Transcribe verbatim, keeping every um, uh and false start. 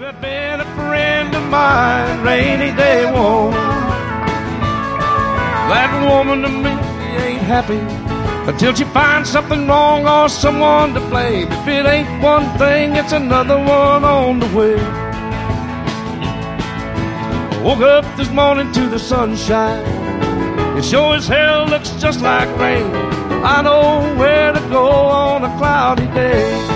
have been a friend of mine, rainy day woman. That woman to me ain't happy until she finds something wrong or someone to blame. If it ain't one thing, it's another one on the way. I woke up this morning to the sunshine. It sure as hell looks just like rain. I know where to go on a cloudy day.